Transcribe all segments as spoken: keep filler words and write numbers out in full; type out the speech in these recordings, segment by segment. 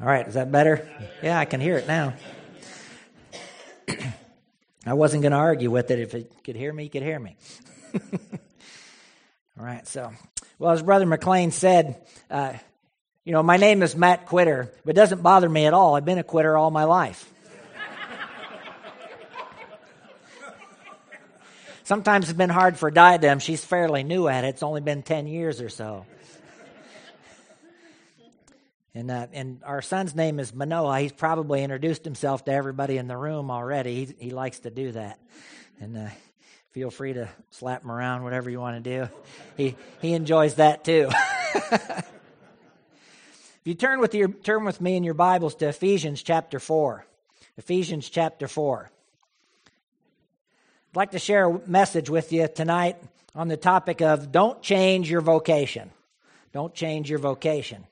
All right, is that better? Yeah, I can hear it now. I wasn't going to argue with it. If it could hear me, you could hear me. All right, so, well, as Brother McLean said, uh, you know, my name is Matt Quitter, but it doesn't bother me at all. I've been a quitter all my life. Sometimes it's been hard for Diadem. She's fairly new at it. It's only been ten years or so. And uh, and our son's name is Manoah. He's probably introduced himself to everybody in the room already. He, he likes to do that. And uh, feel free to slap him around, whatever you want to do. He he enjoys that too. If you turn with your turn with me in your Bibles to Ephesians chapter four. Ephesians chapter four. I'd like to share a message with you tonight on the topic of don't change your vocation. Don't change your vocation.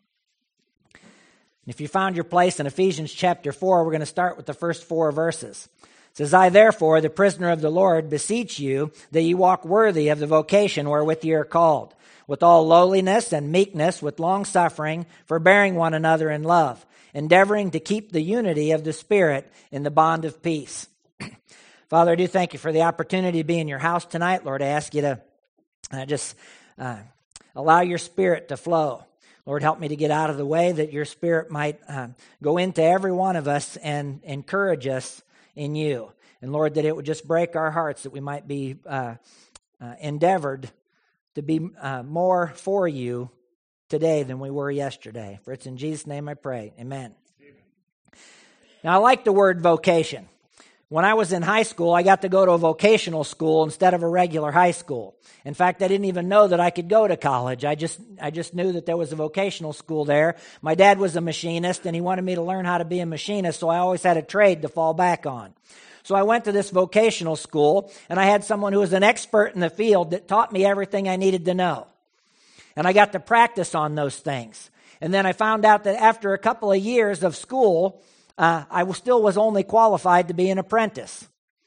If you found your place in Ephesians chapter four, we're going to start with the first four verses. It says, I therefore, the prisoner of the Lord, beseech you that ye walk worthy of the vocation wherewith ye are called, with all lowliness and meekness, with long-suffering, forbearing one another in love, endeavoring to keep the unity of the Spirit in the bond of peace. Father, I do thank you for the opportunity to be in your house tonight. Lord, I ask you to uh, just uh, allow your Spirit to flow. Lord, help me to get out of the way that your Spirit might uh, go into every one of us and encourage us in you. And Lord, that it would just break our hearts, that we might be uh, uh, endeavored to be uh, more for you today than we were yesterday. For it's in Jesus' name I pray. Amen. Amen. Now, I like the word vocation. When I was in high school, I got to go to a vocational school instead of a regular high school. In fact, I didn't even know that I could go to college. I just I just knew that there was a vocational school there. My dad was a machinist, and he wanted me to learn how to be a machinist, so I always had a trade to fall back on. So I went to this vocational school, and I had someone who was an expert in the field that taught me everything I needed to know. And I got to practice on those things. And then I found out that after a couple of years of school, Uh, I still was only qualified to be an apprentice.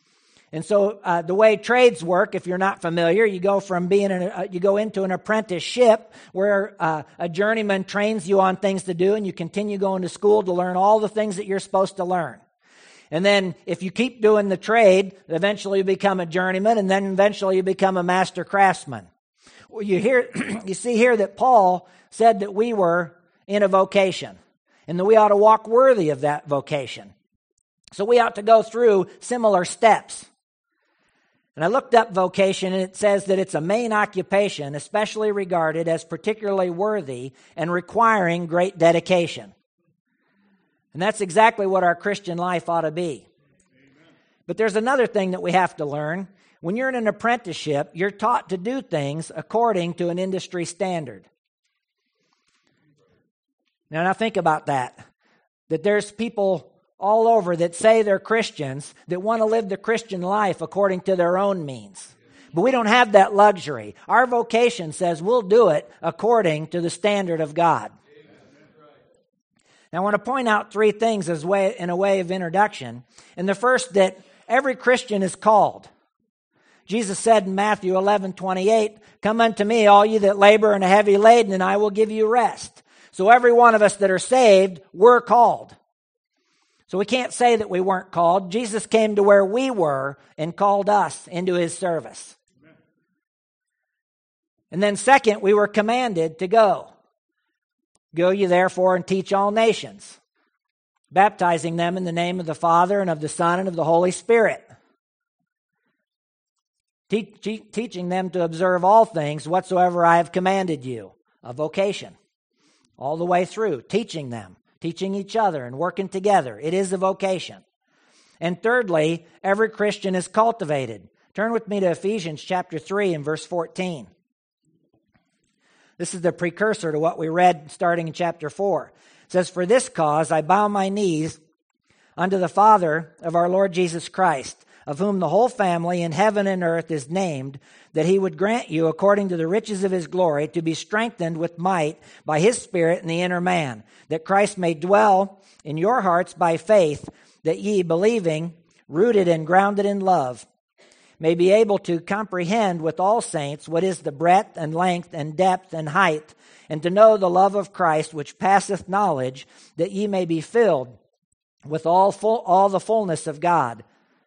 And so uh, the way trades work, if you're not familiar, you go from being an, uh, you go into an apprenticeship where uh, a journeyman trains you on things to do, and you continue going to school to learn all the things that you're supposed to learn. And then if you keep doing the trade, eventually you become a journeyman, and then eventually you become a master craftsman. Well, you hear, you see here that Paul said that we were in a vocation, and that we ought to walk worthy of that vocation. So we ought to go through similar steps. And I looked up vocation, and it says that it's a main occupation, especially regarded as particularly worthy and requiring great dedication. And that's exactly what our Christian life ought to be. Amen. But there's another thing that we have to learn. When you're in an apprenticeship, you're taught to do things according to an industry standard. Now, now think about that, that there's people all over that say they're Christians that want to live the Christian life according to their own means. But we don't have that luxury. Our vocation says we'll do it according to the standard of God. Now, I want to point out three things as way in a way of introduction. And the first, that every Christian is called. Jesus said in Matthew eleven twenty-eight, come unto me, all you that labor and are heavy laden, and I will give you rest. So every one of us that are saved, we're called. So we can't say that we weren't called. Jesus came to where we were and called us into his service. Amen. And then second, we were commanded to go. Go ye therefore and teach all nations, baptizing them in the name of the Father and of the Son and of the Holy Spirit. Te- te- teaching them to observe all things whatsoever I have commanded you. A vocation. All the way through, teaching them, teaching each other, and working together. It is a vocation. And thirdly, every Christian is cultivated. Turn with me to Ephesians chapter three and verse fourteen. This is the precursor to what we read starting in chapter four. It says, for this cause I bow my knees unto the Father of our Lord Jesus Christ, of whom the whole family in heaven and earth is named, that he would grant you, according to the riches of his glory, to be strengthened with might by his Spirit in the inner man, that Christ may dwell in your hearts by faith, that ye, believing, rooted and grounded in love, may be able to comprehend with all saints what is the breadth and length and depth and height, and to know the love of Christ which passeth knowledge, that ye may be filled with all full, all the fullness of God.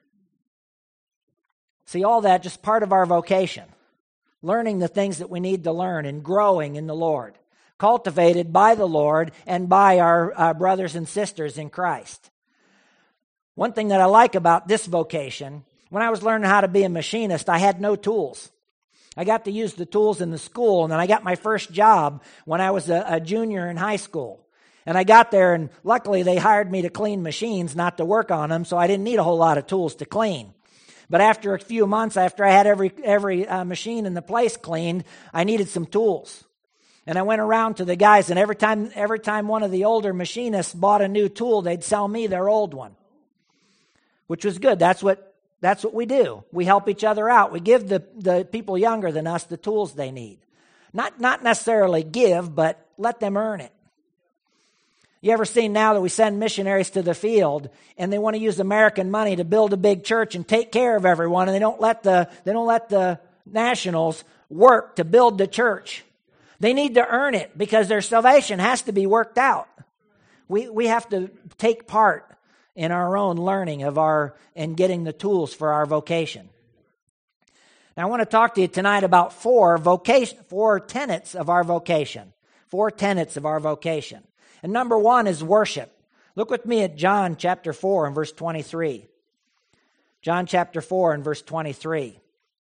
See, all that just part of our vocation. Learning the things that we need to learn and growing in the Lord. Cultivated by the Lord and by our uh, brothers and sisters in Christ. One thing that I like about this vocation, when I was learning how to be a machinist, I had no tools. I got to use the tools in the school, and then I got my first job when I was a, a junior in high school. And I got there, and luckily they hired me to clean machines, not to work on them, so I didn't need a whole lot of tools to clean. But after a few months, after I had every every uh, machine in the place cleaned, I needed some tools. And I went around to the guys, and every time every time one of the older machinists bought a new tool, they'd sell me their old one, which was good. That's what that's what we do. We help each other out. We give the, the people younger than us the tools they need. Not not necessarily give, but let them earn it. You ever seen now that we send missionaries to the field and they want to use American money to build a big church and take care of everyone, and they don't let the they don't let the nationals work to build the church. They need to earn it because their salvation has to be worked out. We we have to take part in our own learning of our and getting the tools for our vocation. Now I want to talk to you tonight about four vocation four tenets of our vocation. Four tenets of our vocation. And number one is worship. Look with me at John chapter four and verse twenty-three. John chapter four and verse twenty-three.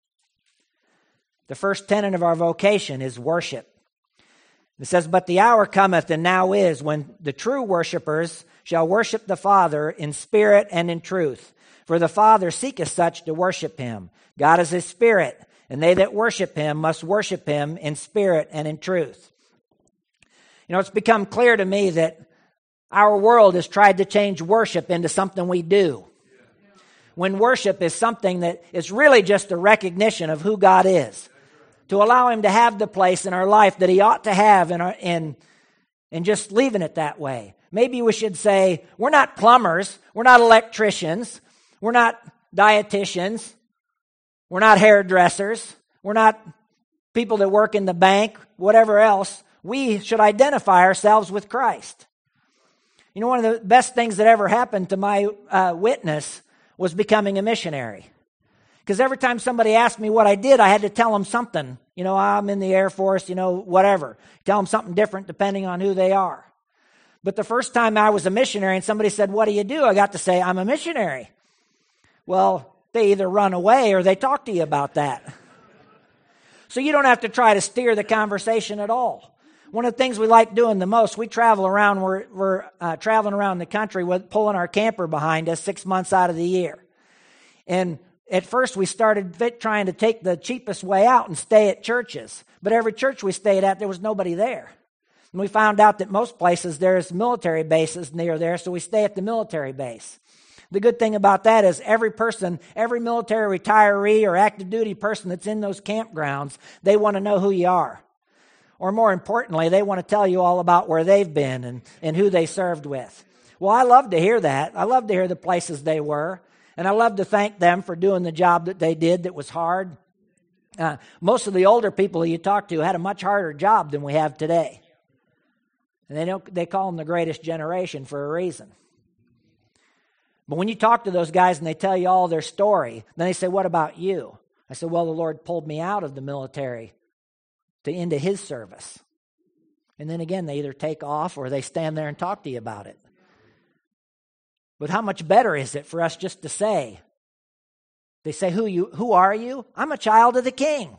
The first tenet of our vocation is worship. It says, "But the hour cometh, and now is, when the true worshipers shall worship the Father in spirit and in truth. For the Father seeketh such to worship him. God is a spirit, and they that worship him must worship him in spirit and in truth." You know, it's become clear to me that our world has tried to change worship into something we do. When worship is something that is really just a recognition of who God is. To allow him to have the place in our life that he ought to have in our, in, and just leaving it that way. Maybe we should say, we're not plumbers, we're not electricians, we're not dietitians, we're not hairdressers, we're not people that work in the bank, whatever else. We should identify ourselves with Christ. You know, one of the best things that ever happened to my uh, witness was becoming a missionary. Because every time somebody asked me what I did, I had to tell them something. You know, I'm in the Air Force, you know, whatever. Tell them something different depending on who they are. But the first time I was a missionary and somebody said, "What do you do?" I got to say, "I'm a missionary." Well, they either run away or they talk to you about that. So you don't have to try to steer the conversation at all. One of the things we like doing the most, we travel around, we're, we're uh, traveling around the country with pulling our camper behind us six months out of the year. And at first we started fit, trying to take the cheapest way out and stay at churches. But every church we stayed at, there was nobody there. And we found out that most places there's military bases near there, so we stay at the military base. The good thing about that is every person, every military retiree or active duty person that's in those campgrounds, they want to know who you are. Or more importantly, they want to tell you all about where they've been and, and who they served with. Well, I love to hear that. I love to hear the places they were. And I love to thank them for doing the job that they did that was hard. Uh, most of the older people you talk to had a much harder job than we have today. And they don't, they call them the greatest generation for a reason. But when you talk to those guys and they tell you all their story, then they say, "What about you?" I said, "Well, the Lord pulled me out of the military to into his service." And then again, they either take off or they stand there and talk to you about it. But how much better is it for us just to say, they say, who you? Who are you? I'm a child of the King.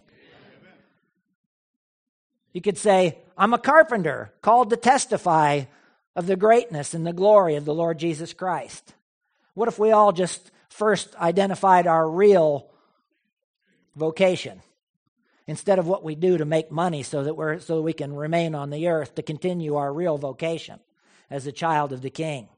You could say, I'm a carpenter called to testify of the greatness and the glory of the Lord Jesus Christ. What if we all just first identified our real vocation instead of what we do to make money so that we're so we can remain on the earth to continue our real vocation as a child of the King?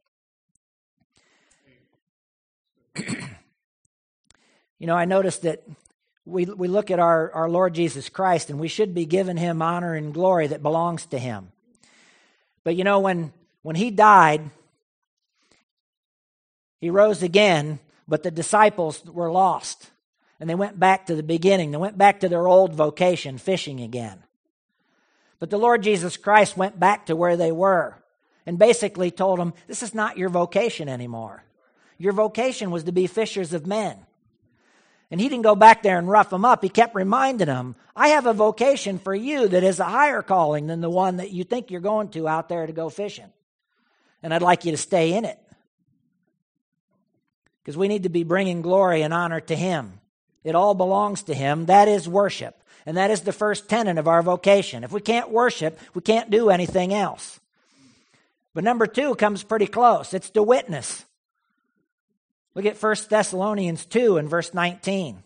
You know, I noticed that we we look at our, our Lord Jesus Christ and we should be giving him honor and glory that belongs to him. But you know, when when he died, he rose again, but the disciples were lost. And they went back to the beginning. They went back to their old vocation, fishing again. But the Lord Jesus Christ went back to where they were and basically told them, this is not your vocation anymore. Your vocation was to be fishers of men. And he didn't go back there and rough them up. He kept reminding them, I have a vocation for you that is a higher calling than the one that you think you're going to out there to go fishing. And I'd like you to stay in it. Because we need to be bringing glory and honor to Him. It all belongs to Him. That is worship. And that is the first tenet of our vocation. If we can't worship, we can't do anything else. But number two comes pretty close. It's to witness. Look at First Thessalonians two and verse nineteen.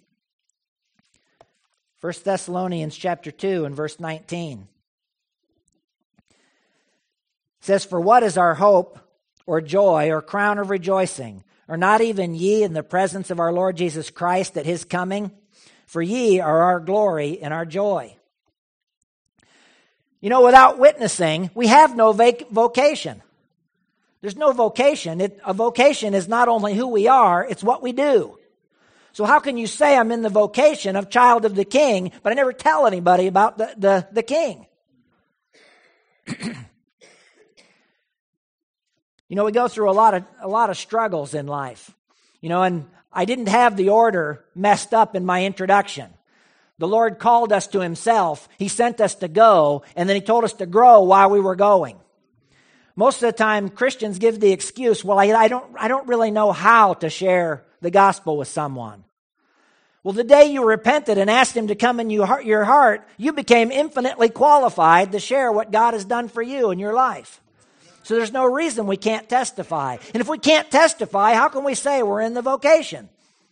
First Thessalonians chapter two and verse nineteen. It says, for what is our hope or joy or crown of rejoicing? Are not even ye in the presence of our Lord Jesus Christ at His coming? For ye are our glory and our joy. You know, without witnessing, we have no vac- vocation. There's no vocation. It, a vocation is not only who we are, it's what we do. So how can you say I'm in the vocation of child of the King, but I never tell anybody about the, the, the King? You know, we go through a lot of a lot of struggles in life. You know, and I didn't have the order messed up in my introduction. The Lord called us to Himself. He sent us to go, and then He told us to grow while we were going. Most of the time, Christians give the excuse, well, I, I don't I don't really know how to share the gospel with someone. Well, the day you repented and asked Him to come in your heart, you became infinitely qualified to share what God has done for you in your life. So there's no reason we can't testify. And if we can't testify, how can we say we're in the vocation?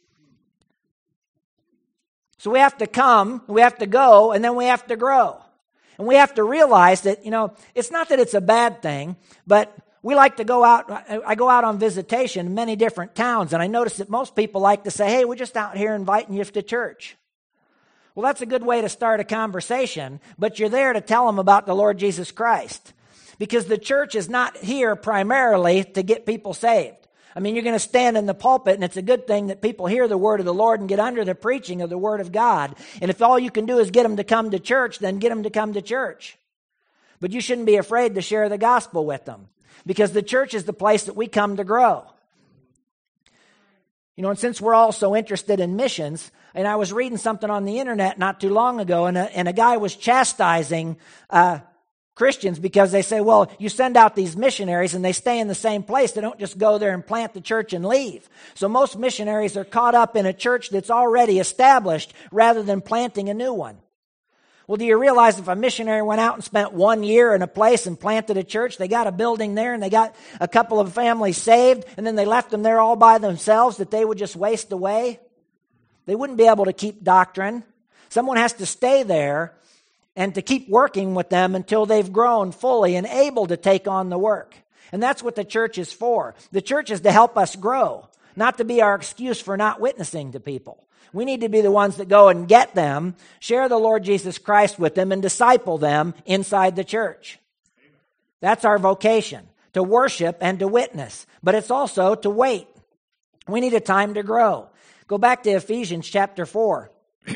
So we have to come, we have to go, and then we have to grow. And we have to realize that, you know, it's not that it's a bad thing, but we like to go out. I go out on visitation in many different towns, and I notice that most people like to say, hey, we're just out here inviting you to church. Well, that's a good way to start a conversation, but you're there to tell them about the Lord Jesus Christ. Because the church is not here primarily to get people saved. I mean, you're going to stand in the pulpit, and it's a good thing that people hear the word of the Lord and get under the preaching of the word of God. And if all you can do is get them to come to church, then get them to come to church. But you shouldn't be afraid to share the gospel with them, because the church is the place that we come to grow. You know, and since we're all so interested in missions, and I was reading something on the internet not too long ago, and a, and a guy was chastising uh Christians because they say, well, you send out these missionaries and they stay in the same place. They don't just go there and plant the church and leave. So most missionaries are caught up in a church that's already established rather than planting a new one. Well, do you realize if a missionary went out and spent one year in a place and planted a church, they got a building there and they got a couple of families saved, and then they left them there all by themselves, that they would just waste away? They wouldn't be able to keep doctrine. Someone has to stay there and to keep working with them until they've grown fully and able to take on the work. And that's what the church is for. The church is to help us grow, not to be our excuse for not witnessing to people. We need to be the ones that go and get them, share the Lord Jesus Christ with them, and disciple them inside the church. That's our vocation, to worship and to witness. But it's also to wait. We need a time to grow. Go back to Ephesians chapter four.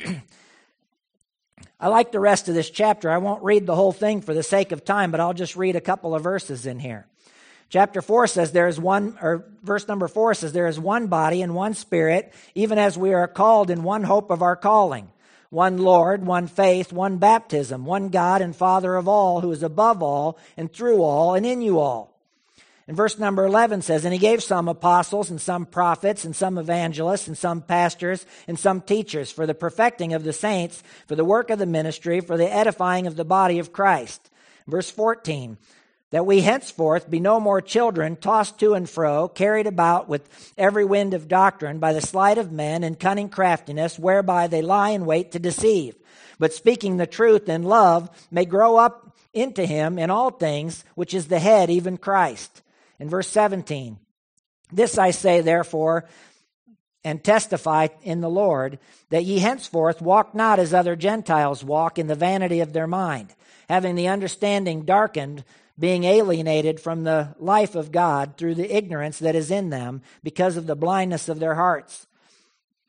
I like the rest of this chapter. I won't read the whole thing for the sake of time, but I'll just read a couple of verses in here. Chapter four says there is one, or verse number four says, there is one body and one Spirit, even as we are called in one hope of our calling. One Lord, one faith, one baptism, one God and Father of all, who is above all and through all and in you all. And verse number eleven says, and He gave some apostles and some prophets and some evangelists and some pastors and some teachers for the perfecting of the saints, for the work of the ministry, for the edifying of the body of Christ. Verse fourteen, that we henceforth be no more children, tossed to and fro, carried about with every wind of doctrine by the sleight of men and cunning craftiness, whereby they lie in wait to deceive. But speaking the truth in love may grow up into Him in all things, which is the head, even Christ. In verse seventeen, this I say therefore, and testify in the Lord, that ye henceforth walk not as other Gentiles walk, in the vanity of their mind, having the understanding darkened, being alienated from the life of God through the ignorance that is in them, because of the blindness of their hearts,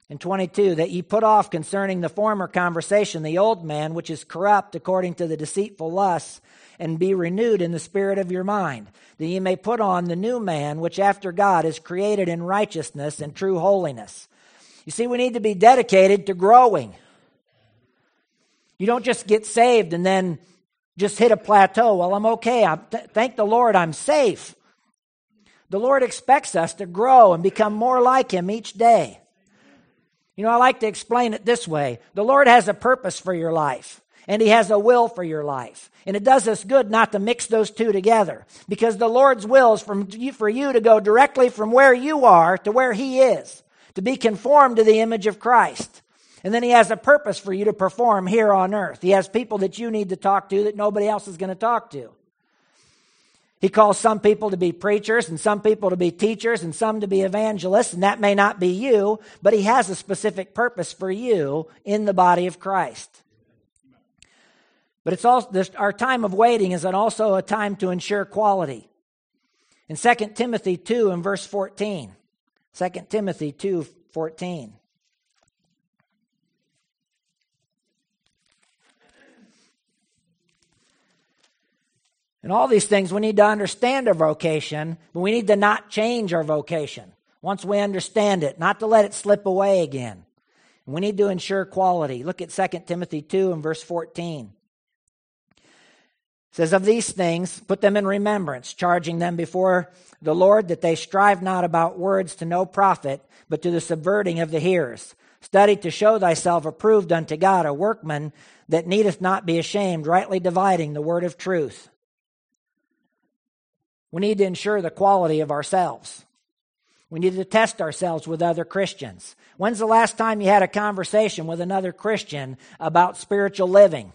And twenty-two, that ye put off concerning the former conversation the old man, which is corrupt according to the deceitful lusts, and be renewed in the spirit of your mind, that ye may put on the new man, which after God is created in righteousness and true holiness. You see, we need to be dedicated to growing. You don't just get saved and then just hit a plateau. Well, I'm okay. I'm th- thank the Lord I'm safe. The Lord expects us to grow and become more like Him each day. You know, I like to explain it this way. The Lord has a purpose for your life, and He has a will for your life. And it does us good not to mix those two together, because the Lord's will is from you, for you to go directly from where you are to where He is, to be conformed to the image of Christ. And then He has a purpose for you to perform here on earth. He has people that you need to talk to that nobody else is going to talk to. He calls some people to be preachers and some people to be teachers and some to be evangelists, and that may not be you, but He has a specific purpose for you in the body of Christ. But it's also this, our time of waiting is also a time to ensure quality. In Second Timothy two and verse fourteen, Second Timothy two fourteen. And all these things, we need to understand our vocation, but we need to not change our vocation once we understand it, not to let it slip away again. And we need to ensure quality. Look at Second Timothy two and verse fourteen. It says, of these things, put them in remembrance, charging them before the Lord that they strive not about words to no profit, but to the subverting of the hearers. Study to show thyself approved unto God, a workman that needeth not be ashamed, rightly dividing the word of truth. We need to ensure the quality of ourselves. We need to test ourselves with other Christians. When's the last time you had a conversation with another Christian about spiritual living?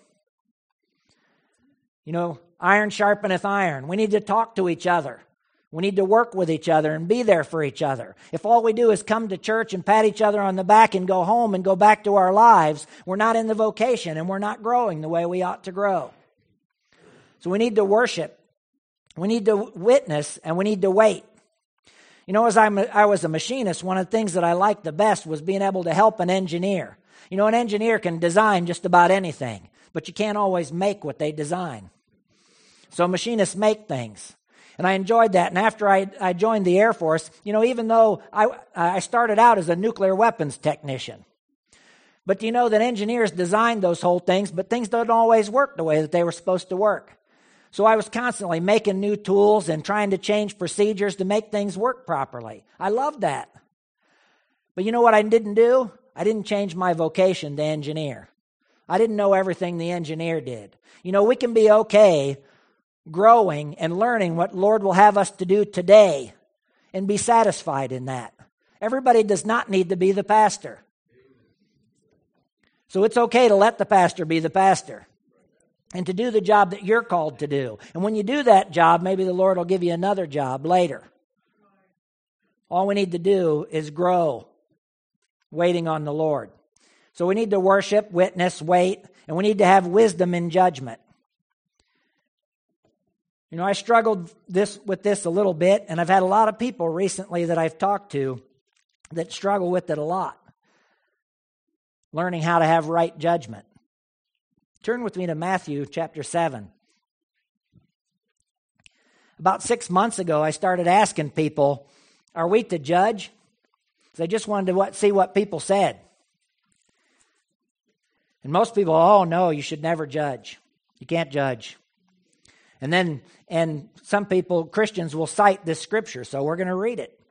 You know, iron sharpeneth iron. We need to talk to each other. We need to work with each other and be there for each other. If all we do is come to church and pat each other on the back and go home and go back to our lives, we're not in the vocation and we're not growing the way we ought to grow. So we need to worship. We need to witness, and we need to wait. You know, as I'm a, I was a machinist, one of the things that I liked the best was being able to help an engineer. You know, an engineer can design just about anything, but you can't always make what they design. So machinists make things. And I enjoyed that. And after I, I joined the Air Force, you know, even though I, I started out as a nuclear weapons technician, but you know that engineers designed those whole things, but things don't always work the way that they were supposed to work. So I was constantly making new tools and trying to change procedures to make things work properly. I loved that. But you know what I didn't do? I didn't change my vocation to engineer. I didn't know everything the engineer did. You know, we can be okay growing and learning what Lord will have us to do today and be satisfied in that. Everybody does not need to be the pastor. So it's okay to let the pastor be the pastor and to do the job that you're called to do. And when you do that job, maybe the Lord will give you another job later. All we need to do is grow, waiting on the Lord. So we need to worship, witness, wait, and we need to have wisdom in judgment. You know, I struggled this with this a little bit, and I've had a lot of people recently that I've talked to that struggle with it a lot. Learning how to have right judgment. Turn with me to Matthew chapter seven. About six months ago, I started asking people, are we to judge? Because I just wanted to what, see what people said. And most people, oh no, you should never judge. You can't judge. And then, and some people, Christians, will cite this scripture, so we're going to read it.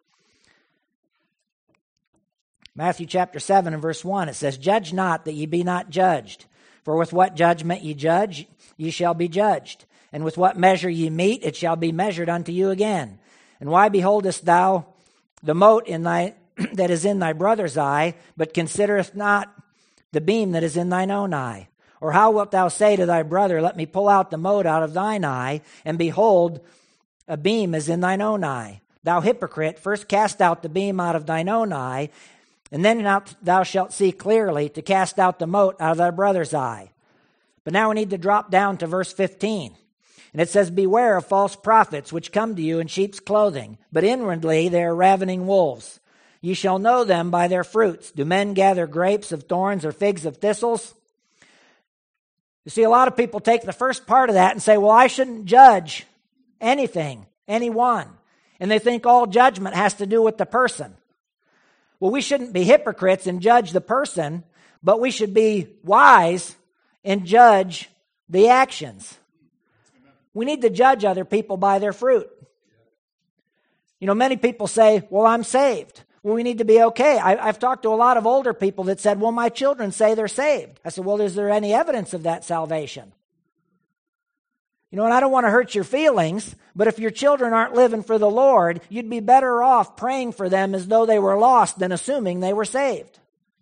Matthew chapter seven and verse one, it says, judge not that ye be not judged. For with what judgment ye judge, ye shall be judged. And with what measure ye mete, it shall be measured unto you again. And why beholdest thou the mote in thy that is in thy brother's eye, but considerest not the beam that is in thine own eye? Or how wilt thou say to thy brother, let me pull out the mote out of thine eye, and behold, a beam is in thine own eye? Thou hypocrite, first cast out the beam out of thine own eye, and then thou shalt see clearly to cast out the mote out of thy brother's eye. But now we need to drop down to verse fifteen. And it says, beware of false prophets which come to you in sheep's clothing, but inwardly they are ravening wolves. Ye shall know them by their fruits. Do men gather grapes of thorns or figs of thistles? You see, a lot of people take the first part of that and say, well, I shouldn't judge anything, anyone. And they think all judgment has to do with the person. Well, we shouldn't be hypocrites and judge the person, but we should be wise and judge the actions. We need to judge other people by their fruit. You know, many people say, well, I'm saved. Well, we need to be okay. I, I've talked to a lot of older people that said, well, my children say they're saved. I said, well, is there any evidence of that salvation? You know, and I don't want to hurt your feelings, but if your children aren't living for the Lord, you'd be better off praying for them as though they were lost than assuming they were saved.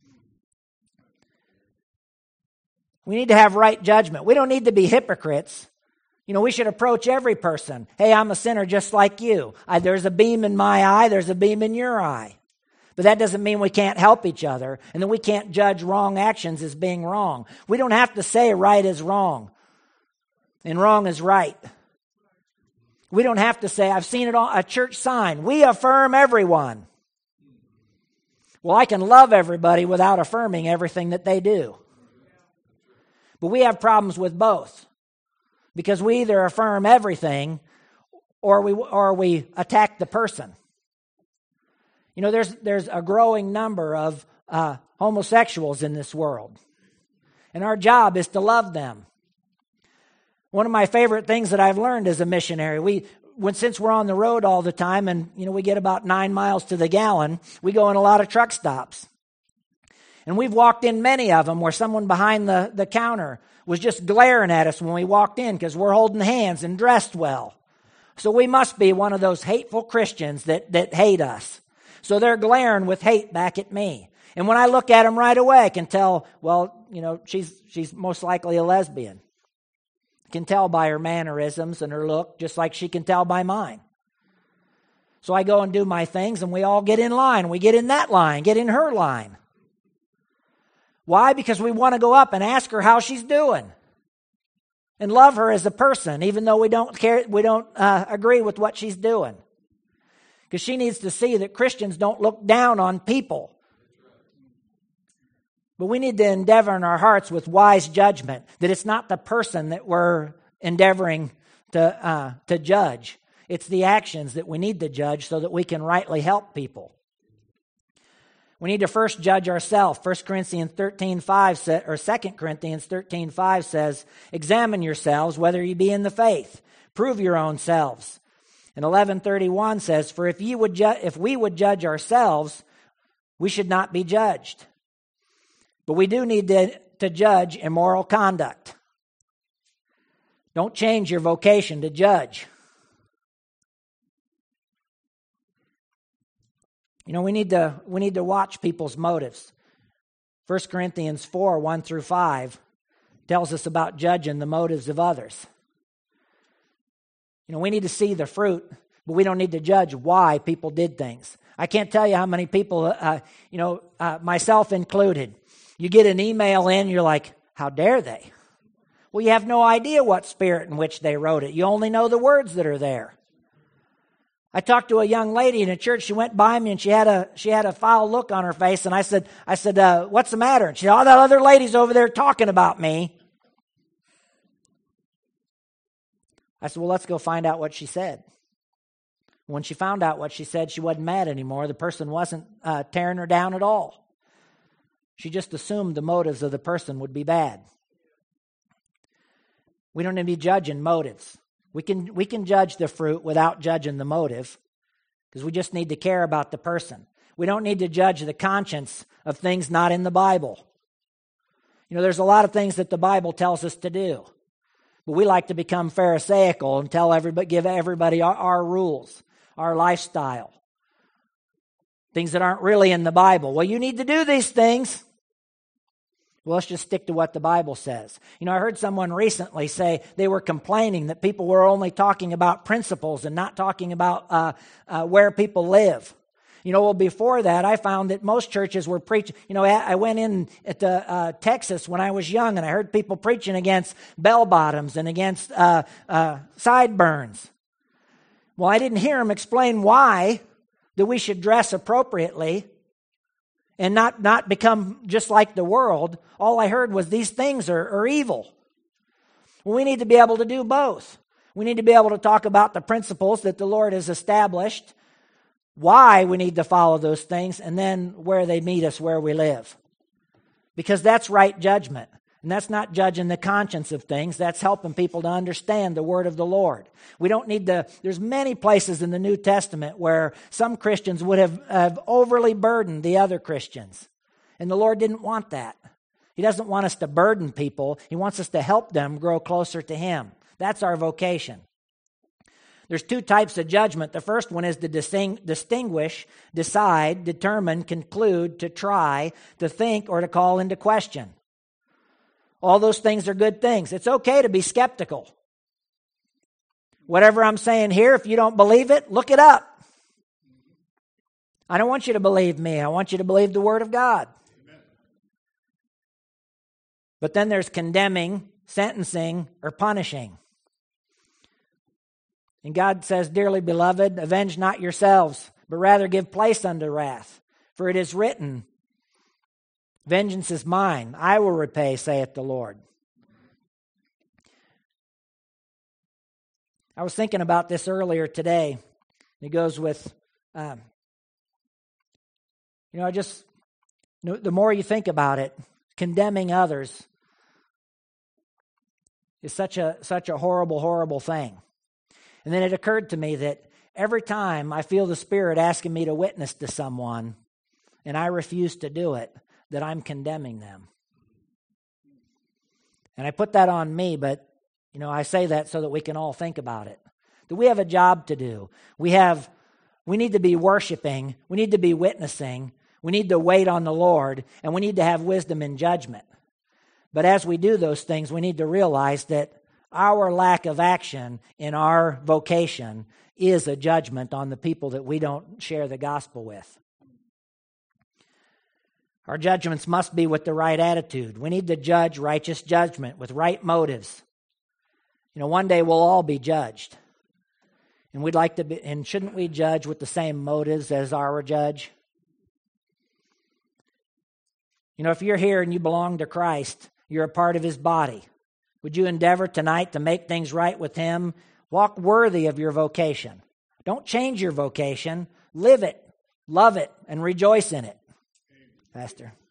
We need to have right judgment. We don't need to be hypocrites. You know, we should approach every person. Hey, I'm a sinner just like you. I, there's a beam in my eye, there's a beam in your eye. But that doesn't mean we can't help each other and that we can't judge wrong actions as being wrong. We don't have to say right is wrong and wrong is right. We don't have to say, I've seen it on a church sign, we affirm everyone. Well, I can love everybody without affirming everything that they do. But we have problems with both because we either affirm everything or we or we attack the person. You know, there's there's a growing number of uh, homosexuals in this world, and our job is to love them. One of my favorite things that I've learned as a missionary, we when since we're on the road all the time, and you know we get about nine miles to the gallon, we go in a lot of truck stops, and we've walked in many of them where someone behind the the counter was just glaring at us when we walked in because we're holding hands and dressed well. So we must be one of those hateful Christians that that hate us. So they're glaring with hate back at me. And when I look at them right away, I can tell, well, you know, she's she's most likely a lesbian. I can tell by her mannerisms and her look, just like she can tell by mine. So I go and do my things, and we all get in line. We get in that line, get in her line. Why? Because we want to go up and ask her how she's doing and love her as a person, even though we don't care, we don't uh, agree with what she's doing. Because she needs to see that Christians don't look down on people. But we need to endeavor in our hearts with wise judgment, that it's not the person that we're endeavoring to uh, to judge. It's the actions that we need to judge so that we can rightly help people. We need to first judge ourselves. First Corinthians thirteen five says, or Second Corinthians thirteen five says, examine yourselves whether you be in the faith. Prove your own selves. And eleven thirty-one says, for if, ye would ju- if we would judge ourselves, we should not be judged. But we do need to, to judge immoral conduct. Don't change your vocation to judge. You know, we need to we need to watch people's motives. First Corinthians four, one through five tells us about judging the motives of others. You know, we need to see the fruit, but we don't need to judge why people did things. I can't tell you how many people, uh, you know, uh, myself included, you get an email in, you're like, how dare they? Well, you have no idea what spirit in which they wrote it. You only know the words that are there. I talked to a young lady in a church. She went by me and she had a she had a foul look on her face. And I said, I said, uh, what's the matter? And she said, oh, that other lady's over there talking about me. I said, well, let's go find out what she said. When she found out what she said, she wasn't mad anymore. The person wasn't uh, tearing her down at all. She just assumed the motives of the person would be bad. We don't need to be judging motives. We can we can judge the fruit without judging the motive, because we just need to care about the person. We don't need to judge the conscience of things not in the Bible. You know, there's a lot of things that the Bible tells us to do, but we like to become Pharisaical and tell everybody, give everybody our, our rules, our lifestyle, things that aren't really in the Bible. Well, you need to do these things. Well, let's just stick to what the Bible says. You know, I heard someone recently say they were complaining that people were only talking about principles and not talking about uh, uh, where people live. You know, well, before that, I found that most churches were preaching. You know, I went in at the, uh, Texas when I was young, and I heard people preaching against bell bottoms and against uh, uh, sideburns. Well, I didn't hear them explain why that we should dress appropriately and not, not become just like the world. All I heard was these things are, are evil. Well, we need to be able to do both. We need to be able to talk about the principles that the Lord has established, why we need to follow those things, and then where they meet us, where we live. Because that's right judgment. And that's not judging the conscience of things. That's helping people to understand the word of the Lord. We don't need to, there's many places in the New Testament where some Christians would have, have overly burdened the other Christians. And the Lord didn't want that. He doesn't want us to burden people. He wants us to help them grow closer to Him. That's our vocation. There's two types of judgment. The first one is to distinguish, decide, determine, conclude, to try, to think, or to call into question. All those things are good things. It's okay to be skeptical. Whatever I'm saying here, if you don't believe it, look it up. I don't want you to believe me. I want you to believe the Word of God. Amen. But then there's condemning, sentencing, or punishing. And God says, "Dearly beloved, avenge not yourselves, but rather give place unto wrath. For it is written, vengeance is mine, I will repay, saith the Lord." I was thinking about this earlier today. It goes with, um, you know, I just, you know, the more you think about it, condemning others is such a such a horrible, horrible thing. And then it occurred to me that every time I feel the Spirit asking me to witness to someone, and I refuse to do it, that I'm condemning them. And I put that on me, but, you know, I say that so that we can all think about it. That we have a job to do. We have, we need to be worshiping. We need to be witnessing. We need to wait on the Lord, and we need to have wisdom in judgment. But as we do those things, we need to realize that our lack of action in our vocation is a judgment on the people that we don't share the gospel with. Our judgments must be with the right attitude. We need to judge righteous judgment with right motives. You know, one day we'll all be judged. And we'd like to be, and shouldn't we judge with the same motives as our judge? You know, if you're here and you belong to Christ, you're a part of His body. Would you endeavor tonight to make things right with Him? Walk worthy of your vocation. Don't change your vocation. Live it, love it, and rejoice in it. Pastor.